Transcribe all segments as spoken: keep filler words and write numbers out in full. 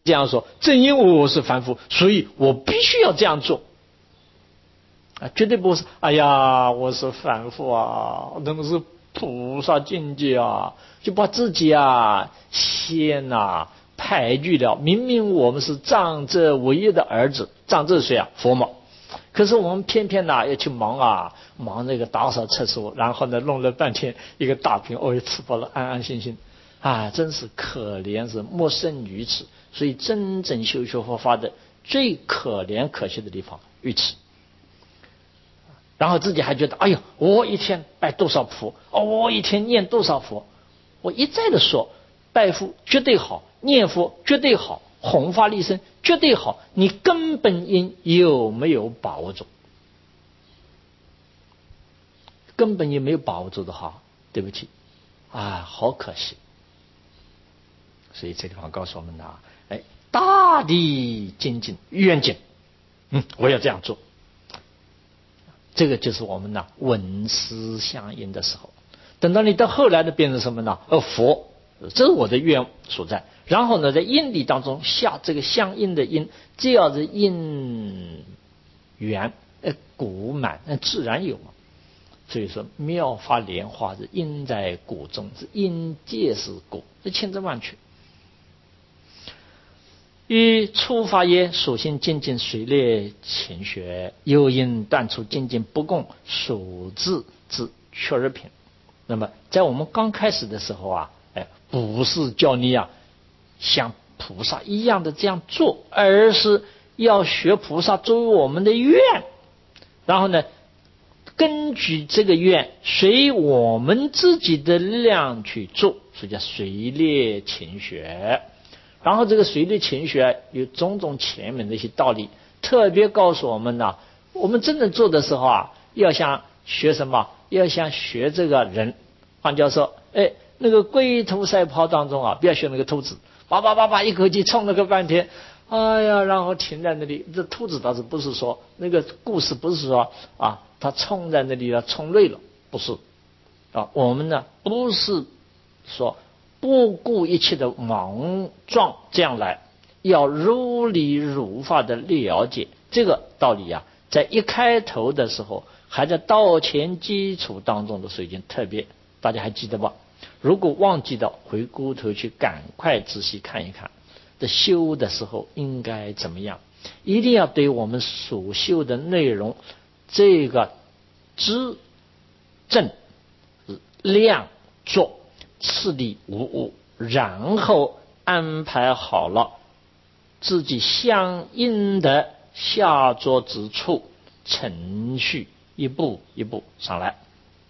这样说，正因为我是凡夫，所以我必须要这样做啊，绝对不是。哎呀，我是凡夫啊，那个是菩萨境界啊，就把自己啊先啊排拒了。明明我们是藏者唯一的儿子，藏者是谁啊？佛嘛。可是我们偏偏呐要去忙啊，忙那个打扫厕所，然后呢弄了半天一个大瓶，哦，吃饱了，安安心心，啊，真是可怜，是莫胜于此。所以真正修学佛法的最可怜可惜的地方于此。然后自己还觉得，哎呦，我一天拜多少佛，哦，我一天念多少佛，我一再的说，拜佛绝对好，念佛绝对好，弘法利生绝对好，你根本因有没有把握住？根本也没有把握住的话，对不起，啊，好可惜。所以这地方告诉我们呢，哎，大地精进愿景，嗯，我要这样做。这个就是我们呢闻思相应的时候。等到你到后来的变成什么呢？呃，佛，这是我的愿所在。然后呢，在因理当中下这个相应的因，只要是因缘，呃，果满，那自然有嘛。所以说，妙法莲花是因在果中，是因皆是果，这千真万确。于初发业属性精进随列勤学，又因断除精进不共属自之确日品。那么在我们刚开始的时候啊，哎，不是叫你啊像菩萨一样的这样做，而是要学菩萨作为我们的愿，然后呢，根据这个愿，随我们自己的力量去做，所以叫随列勤学。然后这个随律勤学有种种前面的一些道理，特别告诉我们呢，我们真正做的时候啊，要像学什么？要像学这个人。换句话说，哎，那个龟兔赛跑当中啊，不要学那个兔子，叭叭叭叭一口气冲了个半天，哎呀，然后停在那里。这兔子倒是不是说那个故事不是说啊，它冲在那里了，冲累了，不是啊。我们呢不是说不顾一切的莽撞这样来，要如理如法的了解这个道理啊，在一开头的时候，还在道前基础当中的时候已经特别，大家还记得吧？如果忘记的，回过头去赶快仔细看一看，这修的时候应该怎么样？一定要对我们所修的内容这个知正量做次第无误，然后安排好了自己相应的下桌之处，程序一步一步上来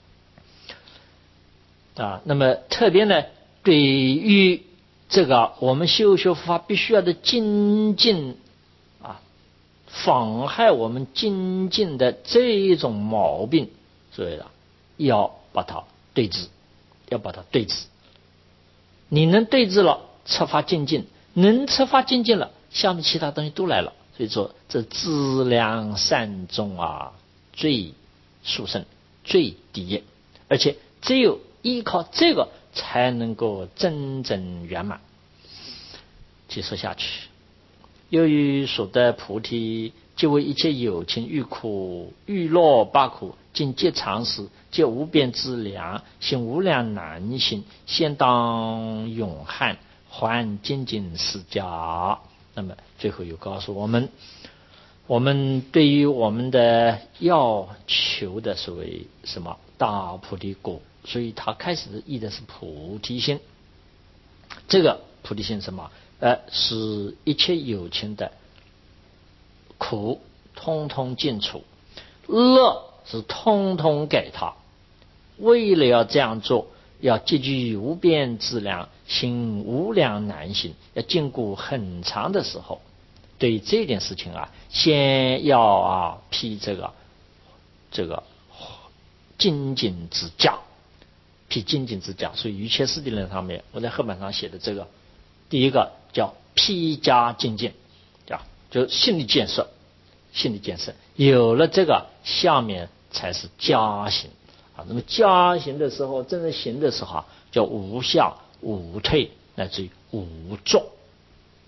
啊。那么特别呢，对于这个我们修学佛法必须要的精进啊，妨害我们精进的这一种毛病，所以呢，要把它对治。要把它对治，你能对治了，策发精进，能策发精进了，下面其他东西都来了。所以说，这资粮善终啊，最殊胜，最第一，而且只有依靠这个，才能够真正圆满。继续下去，由于所得菩提，即为一切有情欲苦欲乐八苦，尽皆常识，皆无边之量，行无量难行，先当永汉，还精进释迦。那么最后又告诉我们，我们对于我们的要求的所谓什么大菩提果，所以他开始译的是菩提心。这个菩提心什么？呃，使一切有情的苦通通尽除，乐是通通给他。为了要这样做，要积聚无边资粮，行无量难行，要经过很长的时候。对这件事情啊，先要啊批这个这个精进之家，批精进之家。所以瑜伽师地论上面，我在后半上写的这个，第一个叫批加精进，啊，就心理建设，心理建设有了这个，下面才是加行啊。那么加行的时候，真正行的时候啊，叫无下无退，乃至于无作。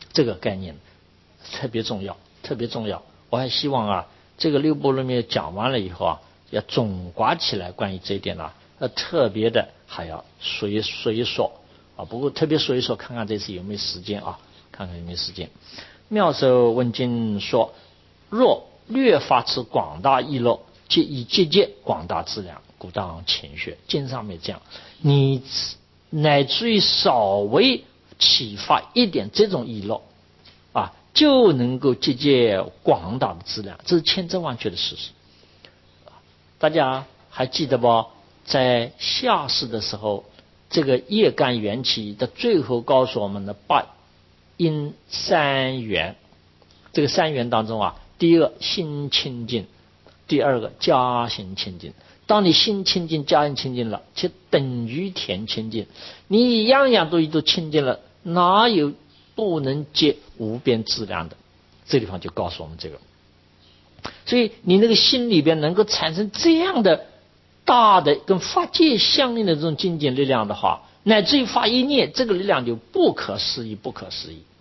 这个概念特别重要，特别重要。我还希望啊，这个六波罗蜜讲完了以后啊，要总刮起来关于这一点呢、啊，呃，特别的还要说一说一说啊。不过特别说一说，看看这次有没有时间啊，看看有没有时间。妙手问经说：若略发持广大意乐，即以节节广大资粮，故当勤学。经上面这样，你乃至于稍微启发一点这种意乐啊，就能够节节广大的资粮，这是千真万确的事实。大家还记得不？在下世的时候，这个业干缘起的最后告诉我们的八因三缘，这个三缘当中啊，第一个心清净，第二个家心清净。当你心清净家心清净了，就等于田清净，你样样都都清净了，哪有不能结无边资粮的？这地方就告诉我们这个。所以你那个心里边能够产生这样的大的跟法界相应的这种精进力量的话，乃至于发一念，这个力量就不可思议，不可思议。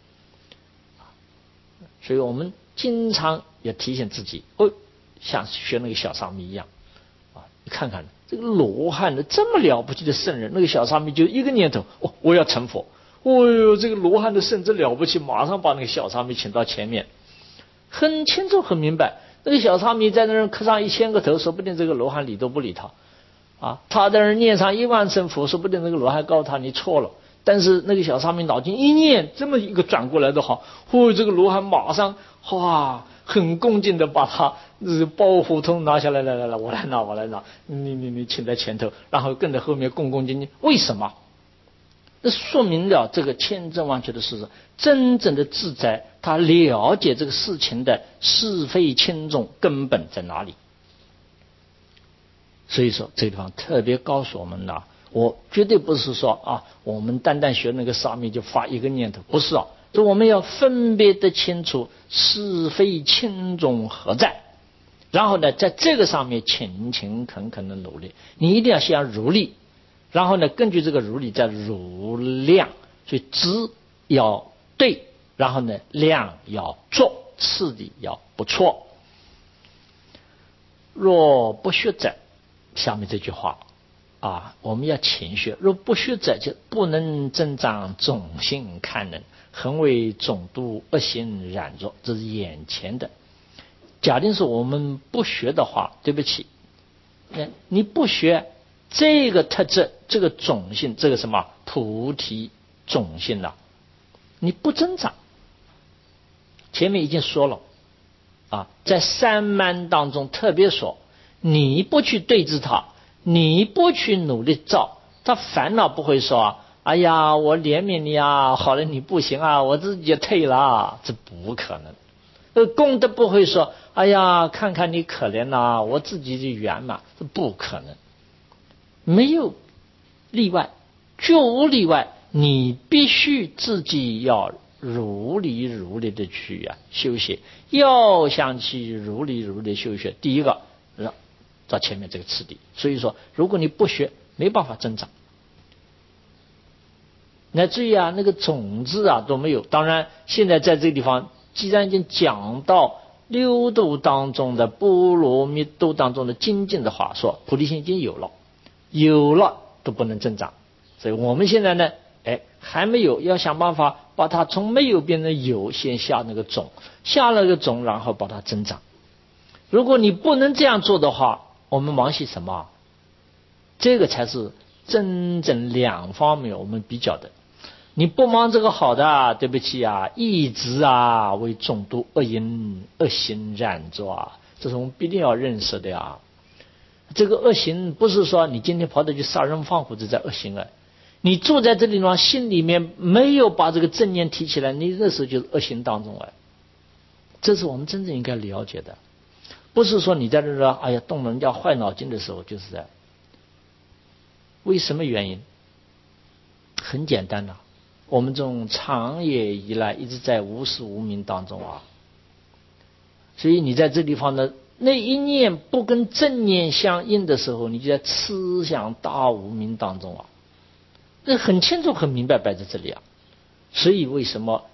所以我们经常也提醒自己，哦，像学那个小沙弥一样啊，你看看这个罗汉的这么了不起的圣人，那个小沙弥就一个念头，哦，我要成佛。哦哟，这个罗汉的圣真了不起，马上把那个小沙弥请到前面，很清楚很明白。那个小沙弥在那儿磕上一千个头，说不定这个罗汉理都不理他啊。他在那儿念上一万声佛，说不定那个罗汉告诉他你错了。但是那个小沙弥脑筋一念，这么一个转过来的话，哦，这个罗汉马上哇，很恭敬的把他这包袱通拿下来，来来来，我来拿，我来拿，你你你请在前头，然后跟在后面恭恭敬敬。为什么？这说明了这个千真万确的事实，真正的自在，他了解这个事情的是非轻重根本在哪里。所以说这个地方特别告诉我们了，我绝对不是说啊，我们单单学那个沙弥就发一个念头，不是啊，就我们要分别的清楚是非轻重何在，然后呢，在这个上面勤勤恳恳的努力，你一定要先如理。然后呢，根据这个如理再如量，所以知要对，然后呢量要做，次第要不错。若不学者，下面这句话啊，我们要勤学。若不学者，就不能增长种性堪能，恒为总督恶行染着，这是眼前的。假定是我们不学的话，对不起，你不学。这个特质，这个种性，这个什么菩提种性呢、啊？你不增长。前面已经说了啊，在三曼当中特别说，你不去对治它，你不去努力造，他烦恼不会说，哎呀，我怜悯你啊，好了你不行啊，我自己退了，这不可能。呃，功德不会说，哎呀，看看你可怜呐、啊，我自己就圆满，这不可能。没有例外，绝无例外。你必须自己要如理如理的去啊修学，要想去如理如理修学，第一个让到前面这个次第。所以说，如果你不学，没办法增长。乃至于啊，那个种子啊都没有。当然，现在在这个地方，既然已经讲到六度当中的波罗蜜度当中的精进的话，说菩提心已经有了。有了都不能增长，所以我们现在呢，哎，还没有，要想办法把它从没有变成有，先下那个种，下了个种，然后把它增长。如果你不能这样做的话，我们忙些什么？这个才是真正两方面我们比较的。你不忙这个好的，对不起啊，一直啊为众多恶因恶行染着啊，这是我们必定要认识的呀。这个恶行不是说你今天跑到去杀人放火这在恶行啊，你住在这里呢，心里面没有把这个正念提起来，你那时候就是恶行当中啊。这是我们真正应该了解的，不是说你在这说哎呀动人家坏脑筋的时候就是这样。为什么原因？很简单呐、啊，我们这种长夜以来一直在无始无明当中啊，所以你在这地方呢。那一念不跟正念相应的时候，你就在痴想大无明当中啊，那很清楚很明白摆在这里啊。所以为什么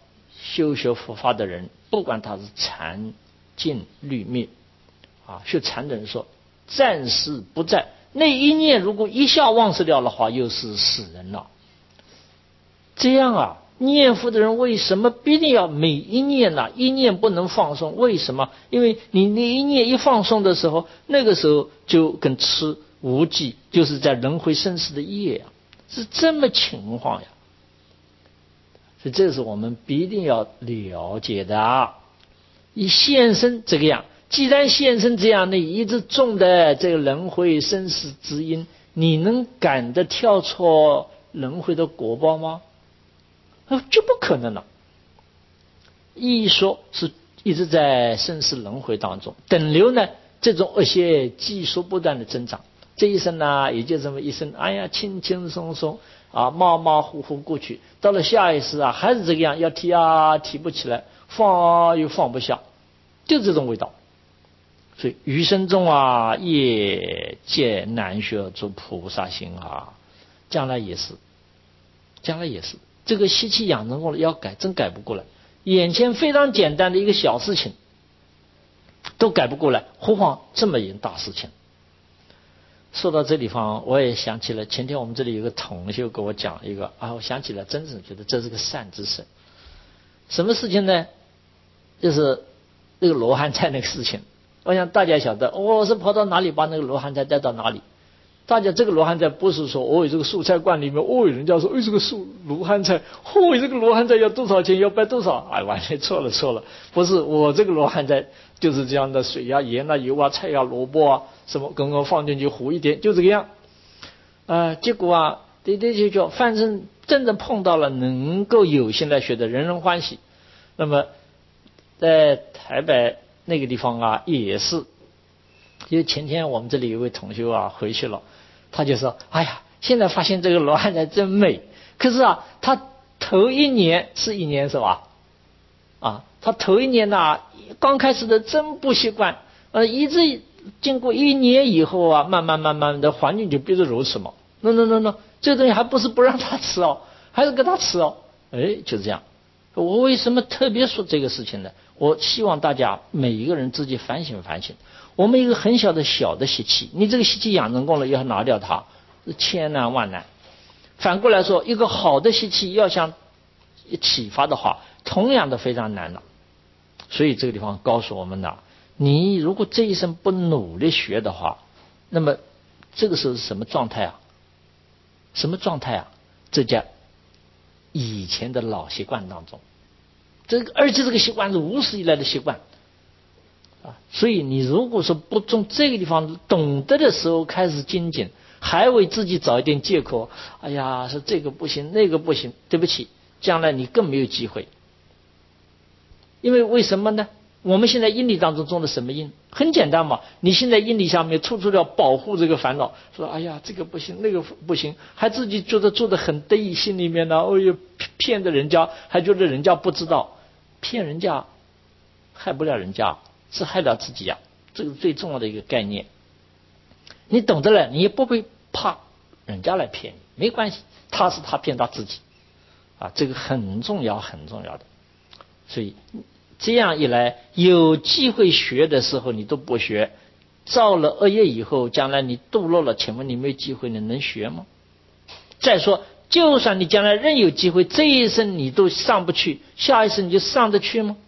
修学佛法的人，不管他是禅净律灭啊，学禅的人说暂时不在，那一念如果一下忘失掉的话，又是死人了。这样啊，念佛的人为什么必定要每一念啊，一念不能放松？为什么？因为你那一念一放松的时候，那个时候就跟吃无记，就是在轮回生死的业啊，是这么情况呀。所以这是我们必定要了解的啊。以现身这个样，既然现身这样，你一直种的这个轮回生死之因，你能赶得跳脱轮回的果报吗？就不可能了。一说是一直在生死轮回当中，等流呢，这种恶业技术不断的增长，这一生呢，也就这么一生，哎呀，轻轻松松啊，马马虎虎过去，到了下一世啊，还是这个样，要提啊提不起来，放又放不下，就这种味道。所以余生中啊，业界难学出菩萨心啊，将来也是，将来也是。这个习气养成过了要改，真改不过来。眼前非常简单的一个小事情都改不过来，何况这么一件大事情。说到这地方，我也想起了前天我们这里有个同学给我讲一个啊，我想起来真正觉得这是个善知识。什么事情呢？就是那个罗汉菜那个事情。我想大家晓得，我是跑到哪里把那个罗汉菜带到哪里。大家这个罗汉菜不是说哦，这个素菜馆里面哦，人家说哎，这个素罗汉菜，哦，这个罗汉菜要多少钱，要摆多少？哎，完全错了错了，不是我这个罗汉菜就是这样的，水呀、盐啊、油啊、菜呀、萝卜啊，什么刚刚放进去糊一点，就这个样。啊、呃，结果啊，对对就就，反正真正碰到了能够有心来学的，人人欢喜。那么在台北那个地方啊，也是。因为前天我们这里有位同学啊回去了，他就说：“哎呀，现在发现这个罗汉菜真美。可是啊，他头一年是一年是吧？啊，他头一年呐、啊，刚开始的真不习惯，呃，一直经过一年以后啊，慢慢慢慢的环境就变得如此嘛。no no no no， 这东西还不是不让他吃哦，还是给他吃哦。哎，就这样。我为什么特别说这个事情呢？我希望大家每一个人自己反省反省。我们一个很小的小的习气，你这个习气养成功了，要拿掉它，是千难万难。反过来说，一个好的习气要想启发的话，同样的非常难了。所以这个地方告诉我们呢，你如果这一生不努力学的话，那么这个时候是什么状态啊？什么状态啊？这叫以前的老习惯当中，这个而且这个习惯是无始以来的习惯。所以你如果说不从这个地方懂得的时候开始精进，还为自己找一点借口，哎呀，说这个不行那个不行，对不起，将来你更没有机会。因为为什么呢？我们现在因理当中种的什么因？很简单嘛，你现在因理下面处处要保护这个烦恼，说哎呀这个不行那个不行，还自己觉得做得很得意，心里面呢，哦哟骗着人家，还觉得人家不知道，骗人家害不了人家，是害了自己呀、啊，这个最重要的一个概念。你懂得了，你也不会怕人家来骗你，没关系，他是他骗他自己啊，这个很重要很重要的。所以这样一来，有机会学的时候你都不学，造了恶业以后，将来你堕落了，请问你没有机会，你能学吗？再说，就算你将来仍有机会，这一生你都上不去，下一生你就上得去吗？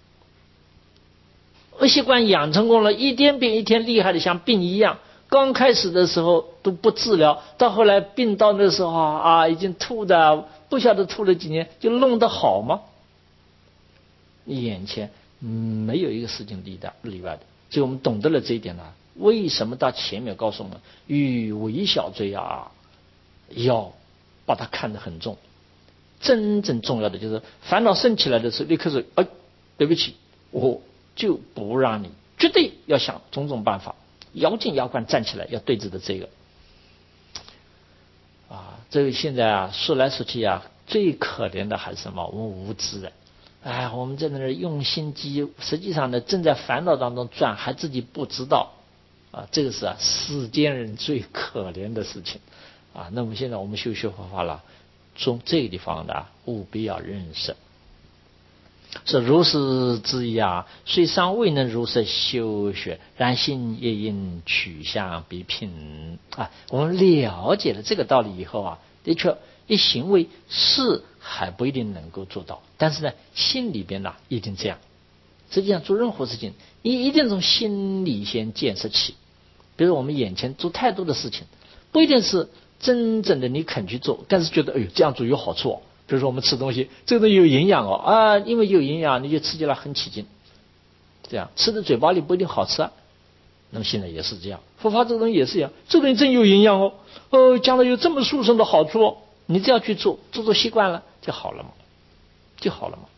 恶习惯养成功了，一天比一天厉害的像病一样，刚开始的时候都不治疗，到后来病到那时候啊，已经吐的不晓得吐了几年，就弄得好吗？眼前没有一个事情例的例外的。所以我们懂得了这一点呢，为什么到前面告诉我们与微小罪啊，要把它看得很重。真正重要的就是烦恼升起来的时候，立刻说哎，对不起，我就不让你，绝对要想种种办法，咬紧牙关站起来，要对峙的这个啊，这个现在啊说来说去啊，最可怜的还是什么？我们无知的。哎，我们在那儿用心机，实际上呢正在烦恼当中转，还自己不知道啊，这个是啊世间人最可怜的事情啊。那么现在我们修学佛法了，从这个地方的务必要认识。 是如是之意啊，虽尚未能如实修学，然心也应取向必平啊。我们了解了这个道理以后啊，的确一行为是还不一定能够做到，但是呢，心里边呢、啊、一定这样。实际上做任何事情，你一定从心里先建设起。比如我们眼前做太多的事情，不一定是真正的你肯去做，但是觉得哎呦这样做有好处哦。比如说我们吃东西，这个东西有营养哦啊，因为有营养你就吃起来很起劲，这样吃的嘴巴里不一定好吃啊。那么现在也是这样，佛法这个东西也是一样，这个东西真有营养哦，哦，将来有这么殊胜的好处哦，你这样去做，做做习惯了就好了嘛，就好了嘛。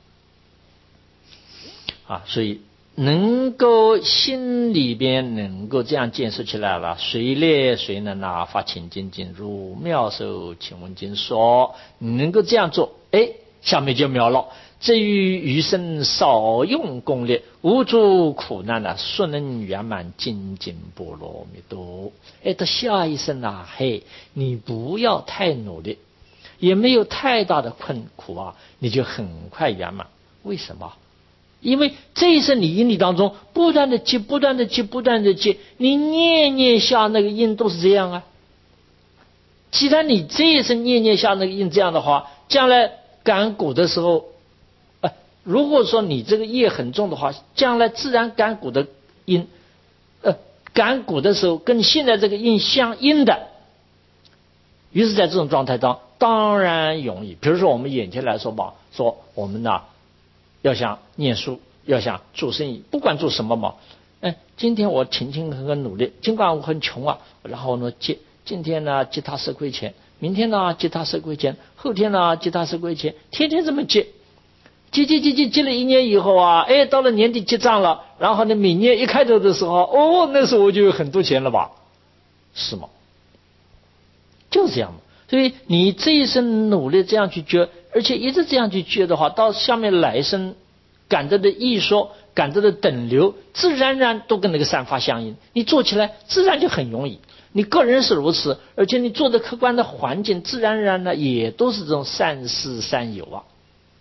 啊，所以能够心里边能够这样建设起来了，谁列谁能啊发清净经如妙受请问经说，你能够这样做，哎，下面就妙了。至于余生少用功力，无诸苦难啊，速能圆满精进波罗蜜多。哎，到下一生啊，嘿，你不要太努力，也没有太大的困苦啊，你就很快圆满。为什么？因为这一生你因里当中不断的接，不断的接，不断的接，你念念下那个因都是这样啊。既然你这一生念念下那个因这样的话，将来感果的时候，呃，如果说你这个业很重的话，将来自然感果的因，呃，感果的时候跟现在这个因相应的，于是在这种状态当当然容易。比如说我们眼前来说吧，说我们呢。要想念书，要想做生意，不管做什么嘛，哎，今天我勤勤恳恳努力，尽管我很穷啊，然后呢借今天呢借他十块钱，明天呢借他十块钱，后天呢借他十块钱，天天这么借，借借借借借了一年以后啊，哎，到了年底结账了，然后呢每年一开头的时候，哦，那时候我就有很多钱了吧，是吗？就是这样嘛。所以你这一生努力这样去觉，而且一直这样去觉的话，到下面来生感着的艺说，感着的等流，自然而然都跟那个散发相应。你做起来自然就很容易。你个人是如此，而且你做的客观的环境，自然而然呢也都是这种善事善友啊。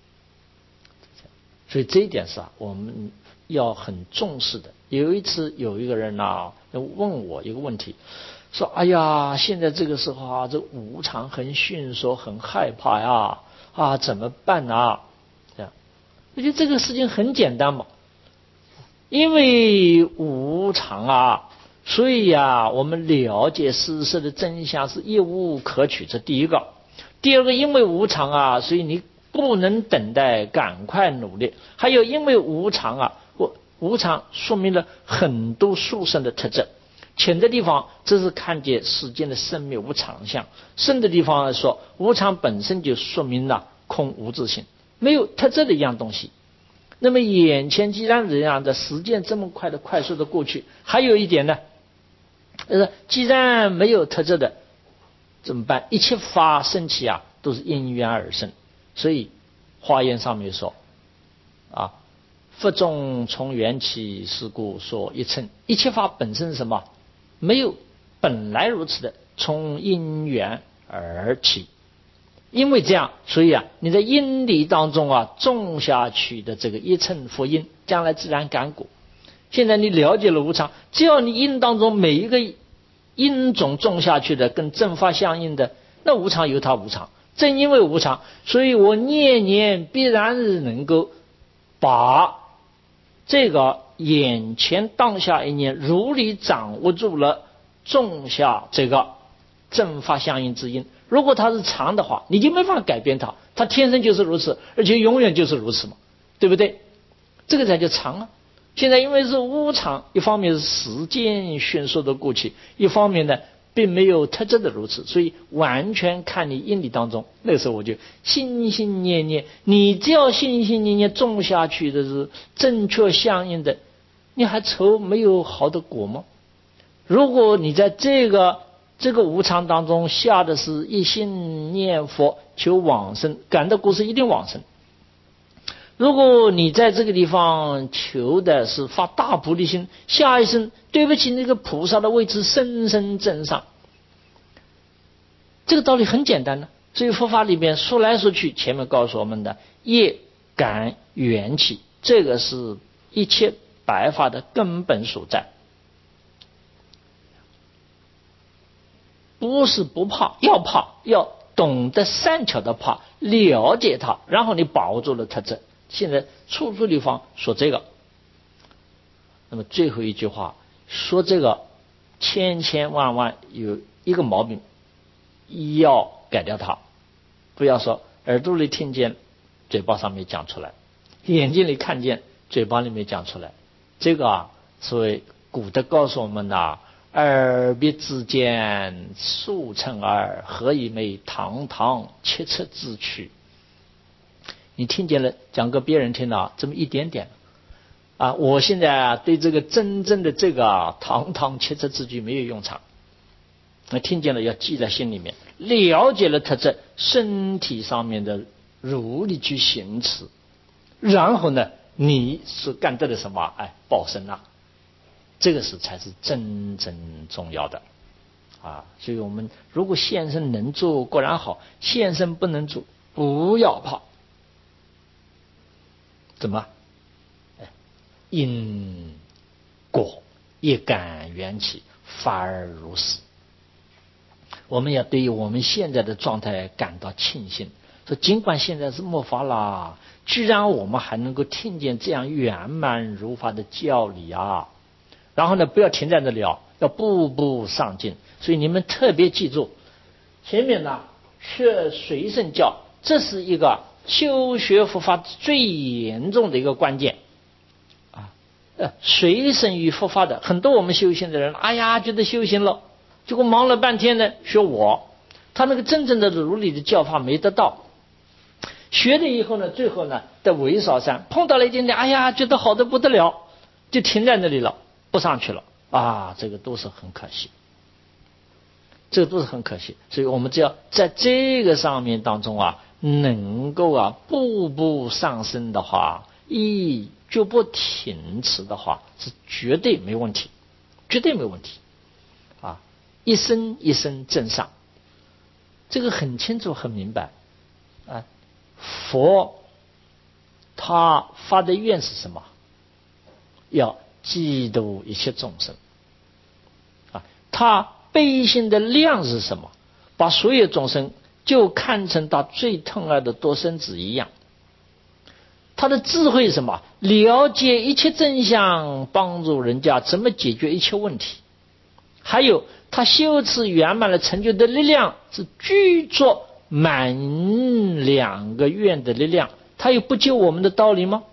所以这一点是啊，我们要很重视的。有一次有一个人啊问我一个问题。说哎呀，现在这个时候啊，这无常很迅速，很害怕呀，啊，怎么办啊？这样，我觉得这个事情很简单嘛，因为无常啊，所以呀，我们了解事实的真相是一无可取，这第一个。第二个，因为无常啊，所以你不能等待，赶快努力。还有，因为无常啊，我无常说明了很多殊胜的特征。浅的地方，这是看见世间的生灭无常相；深的地方来说，无常本身就说明了空无自性，没有特质的一样东西。那么眼前既然这样的时间这么快的快速的过去，还有一点呢，就是既然没有特质的，怎么办？一切法生起啊，都是因缘而生。所以华严上面说啊，佛众从缘起，是故说一乘。一切法本身是什么？没有本来如此的，从因缘而起。因为这样，所以啊，你在因理当中啊种下去的这个一乘佛因，将来自然感果。现在你了解了无常，只要你因当中每一个因种种下去的跟正法相应的，那无常有它无常。正因为无常，所以我念念必然是能够把这个眼前当下一念如理掌握住了，种下这个正法相应之因。如果它是常的话，你就没法改变它，它天生就是如此，而且永远就是如此嘛，对不对？这个才叫常啊。现在因为是无常，一方面是时间迅速的过去，一方面呢并没有特质的如此，所以完全看你因理当中。那个时候我就心心念念，你只要心心念念种下去的是正确相应的，你还愁没有好的果吗？如果你在这个这个无常当中下的是一心念佛求往生，感的果是一定往生。如果你在这个地方求的是发大菩提心，下一生对不起那个菩萨的位置深深正上。这个道理很简单的，所以佛法里面说来说去，前面告诉我们的业感缘起，这个是一切白法的根本所在。不是不怕，要怕，要懂得善巧的怕，了解它，然后你把握住了特质。现在处处地方说这个，那么最后一句话说这个千千万万有一个毛病要改掉它，不要说耳朵里听见，嘴巴上面讲出来，眼睛里看见，嘴巴里面讲出来。这个啊，所谓古德告诉我们呐，耳鼻之间，数乘耳，何以昧？堂堂切切之躯。你听见了，讲给别人听了，这么一点点啊！我现在啊，对这个真正的这个啊，堂堂切切之躯没有用场。那听见了要记在心里面，了解了它这身体上面的如理去行持，然后呢，你所干得的什么？哎，报身啊！这个是才是真正重要的啊！所以我们如果现身能做固然好，现身不能做不要怕。怎么？因果一感缘起，法而如是。我们要对于我们现在的状态感到庆幸，说尽管现在是末法啦，居然我们还能够听见这样圆满如法的教理啊！然后呢，不要停在这里啊，要步步上进。所以你们特别记住，前面呢学随顺教，这是一个修学佛法最严重的一个关键啊。呃，随顺于佛法的很多我们修行的人，哎呀，觉得修行了，结果忙了半天呢学我，他那个真正的如理的教法没得到。学了以后呢，最后呢在维少山碰到了一点点，哎呀，觉得好的不得了，就停在那里了，不上去了啊，这个都是很可惜，这个都是很可惜。所以我们只要在这个上面当中啊，能够啊步步上升的话，一就不停止的话，是绝对没问题，绝对没问题啊！一生一生正上，这个很清楚很明白啊。佛他发的愿是什么？要济度一切众生啊。他悲心的量是什么？把所有众生就看成他最疼爱的多生子一样。他的智慧是什么？了解一切真相，帮助人家怎么解决一切问题。还有他修持圆满了成就的力量是具足满两个愿的力量。他有不救我们的道理吗？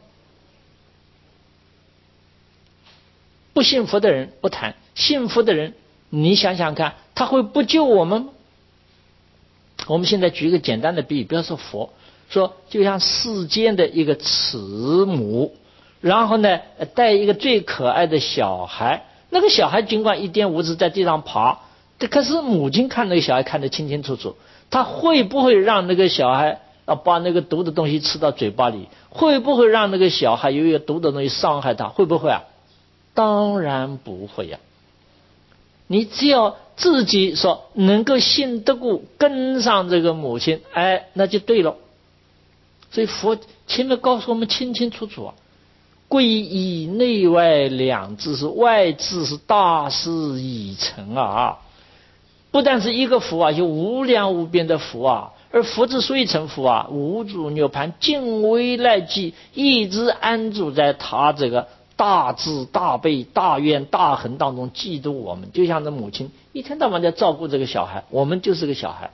不信佛的人不谈，信佛的人你想想看，他会不救我们吗？我们现在举一个简单的比喻，不要说佛，说就像世间的一个慈母，然后呢带一个最可爱的小孩，那个小孩尽管一点无知在地上爬，可是母亲看那个小孩看得清清楚楚，他会不会让那个小孩啊把那个毒的东西吃到嘴巴里？会不会让那个小孩有一个毒的东西伤害他？会不会啊？当然不会呀、啊！你只要自己说能够信得过，跟上这个母亲，哎，那就对了。所以佛前面告诉我们清清楚楚啊，皈依内外两智是外智是大事已成啊！不但是一个福啊，有无量无边的福啊。而佛之所以成佛啊，无主涅槃，尽为赖济，一直安住在他这个大智大悲大愿大恒当中，嫉妒我们，就像这母亲一天到晚在照顾这个小孩，我们就是个小孩。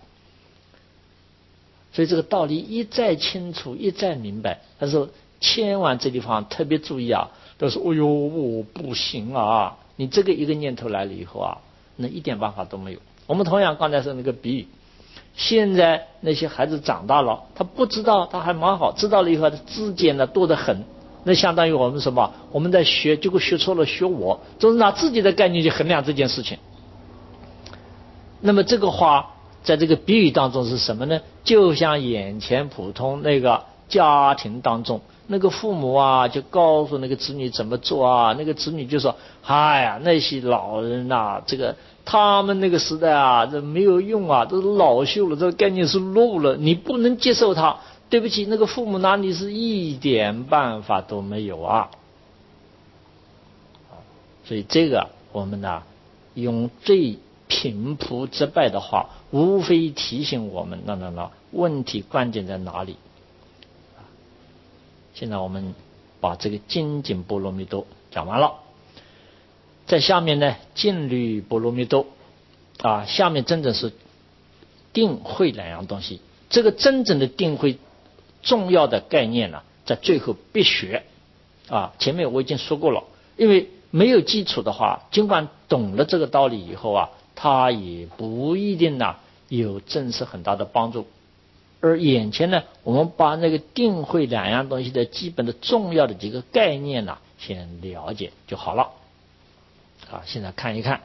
所以这个道理一再清楚，一再明白。他说千万这地方特别注意啊，都说哎呦我不行啊，你这个一个念头来了以后啊，那一点办法都没有。我们同样刚才说那个比喻，现在那些孩子长大了，他不知道，他还蛮好，知道了以后他知见呢多得很，那相当于我们什么？我们在学，结果学错了，学我，总是拿自己的概念去衡量这件事情。那么这个话在这个比喻当中是什么呢？就像眼前普通那个家庭当中，那个父母啊就告诉那个子女怎么做啊，那个子女就说哎呀那些老人呐、啊，这个他们那个时代啊这没有用啊，都是老朽了，这个概念是落伍了，你不能接受他， 对不起，那个父母拿你是一点办法都没有啊。所以这个我们呢，用最平铺直白的话，无非提醒我们，那那那问题关键在哪里？现在我们把这个精进波罗蜜多讲完了，在下面呢，静虑波罗蜜多啊，下面真正是定慧两样东西。这个真正的定慧重要的概念呢，在最后必学啊。前面我已经说过了，因为没有基础的话，尽管懂了这个道理以后啊，它也不一定呢有真是很大的帮助。而眼前呢，我们把那个定慧两样东西的基本的重要的几个概念呢，先了解就好了。啊，现在看一看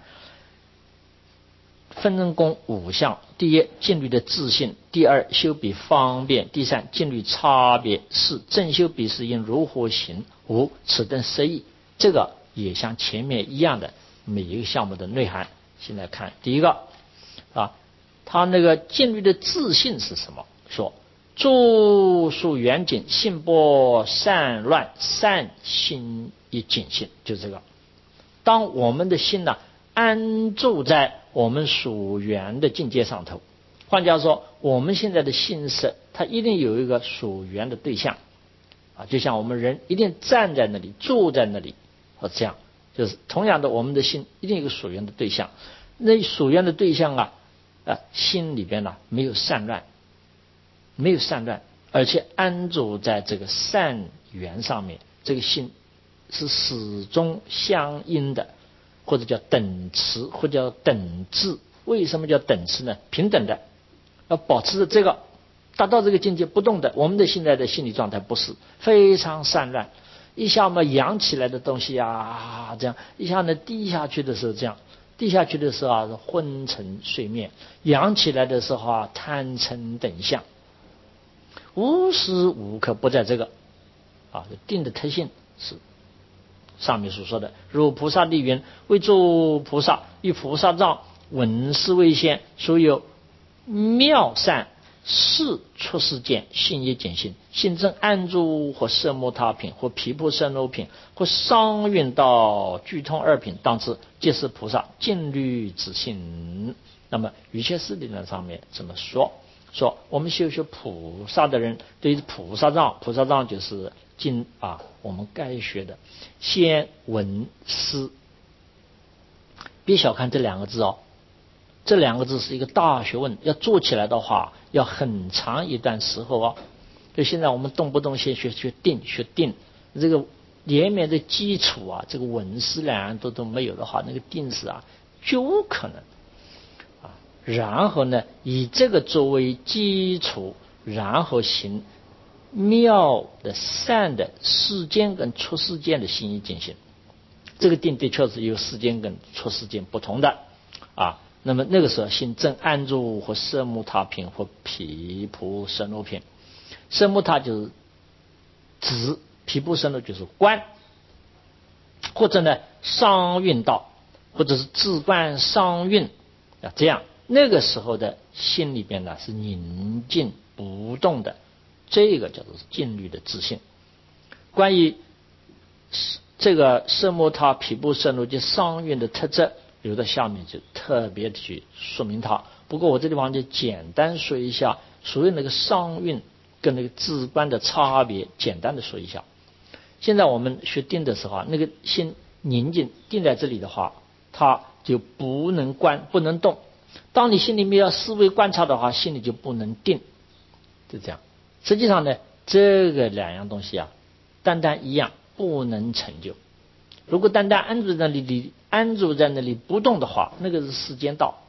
分真功五项：第一，静虑的自性；第二，修比方便；第三，静虑差别；四，正修比是应如何行；五，此等实义。这个也像前面一样的每一个项目的内涵。现在看第一个啊，他那个静虑的自性是什么？说住宿远景，性不散乱，善心一警性，就这个。当我们的心呢、啊、安住在我们属缘的境界上头，换句话说，我们现在的心识它一定有一个属缘的对象啊，就像我们人一定站在那里，住在那里，或这样，就是同样的，我们的心一定有一个属缘的对象。那属缘的对象啊，啊，心里边呢、啊、没有散乱，没有散乱，而且安住在这个善缘上面，这个心是始终相应的，或者叫等持，或者叫等质。为什么叫等持呢？平等的，要保持着这个，达到这个境界不动的。我们的现在的心理状态不是非常散乱，一下嘛扬起来的东西啊，这样一下呢低下去的时候，这样低下去的时候啊是昏沉睡眠，扬起来的时候啊贪嗔等相，无时无刻不在这个啊定的特性是上面所说的。如菩萨地云：为诸菩萨于菩萨藏闻思为先，所有妙善事出世间，性也简性，性正安住或色摩他品，或毗婆舍那品，或商运道具通二品，当知皆是菩萨静虑之性。那么瑜伽师理论上面怎么说？说我们修修菩萨的人，对于菩萨藏，菩萨藏就是经啊，我们该学的先闻思。别小看这两个字哦，这两个字是一个大学问，要做起来的话要很长一段时候哦。就现在我们动不动先学学定学定，这个连绵的基础啊，这个闻思两样都都没有的话，那个定是啊绝无可能啊。然后呢，以这个作为基础，然后行妙的善的世间跟出世间的心意进行。这个定的确是有世间跟出世间不同的啊。那么那个时候心正安住或色摩他品或毗婆舍那品。色摩他就是指，毗婆舍那就是观，或者呢商运道，或者是自观商运啊，这样那个时候的心里边呢是宁静不动的，这个叫做静虑的自性。关于这个色摩他毗婆舍那及商运的特质，留到下面就特别的去说明它。不过我这地方就简单说一下所谓那个商运跟那个自观的差别，简单的说一下。现在我们学定的时候啊，那个心宁静定在这里的话，它就不能观不能动。当你心里面要思维观察的话，心里就不能定，就这样。实际上呢，这个两样东西啊，单单一样不能成就。如果单单安住在那里安住在那里不动的话，那个是世间道